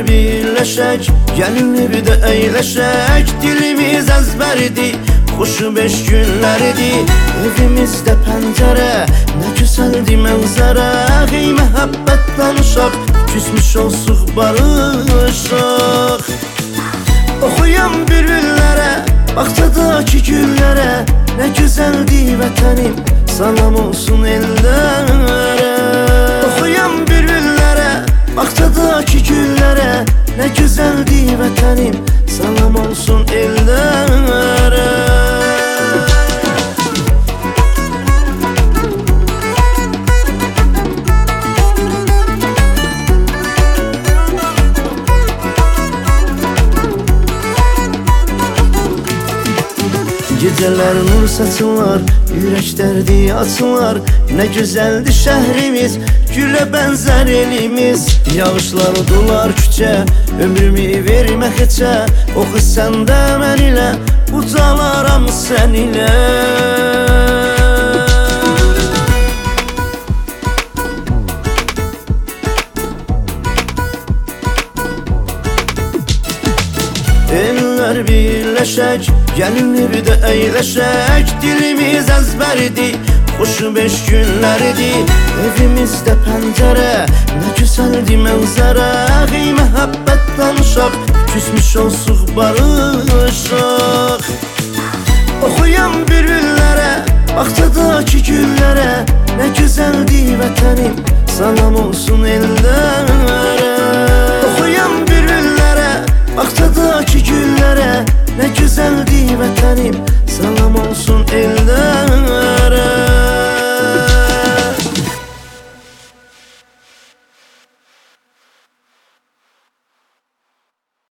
birləşək, gəlin evdə əyləşək. Dilimiz əzbərdir, xoşu beş günləridir. Evimizdə pəncərə, nə gözəldir mənzərə. Ey məhəbbət danışaq, küsmüş olsuq barışaq. Oxuyan bülbüllərə, bağçadakı güllərə. Nə gözəldir vətənim, salam olsun ellərə. Oxuyan bülbüllərə, bağçadakı güllərə. Nə gözəldir vətənim, salam olsun ellərə. Gecələr nur saçınlar, ürək dərdi açınlar. Nə gözəldir şəhrimiz, gülə bənzər elimiz. Yağışlar dolar küçə, ömrümü vermə keçə. Oxu sən də mən ilə, ucalaram sən ilə. Ellər birləşək, gəlin evdə əyləşək. Dilimiz əzbərdir, xoşu beş günləridir. Evimizdə pəncərə, nə gözəldir mənzərə. Ey məhəbbət danışaq, küsmüş olsuq barışaq. Oxuyan bülbüllərə, bağçadakı güllərə. Nə gözəldir vətənim, salam olsun ellərə. Oxuyan bülbüllərə, bağçadakı güllərə. Nə gözəldir vətənim, salam olsun ellərə.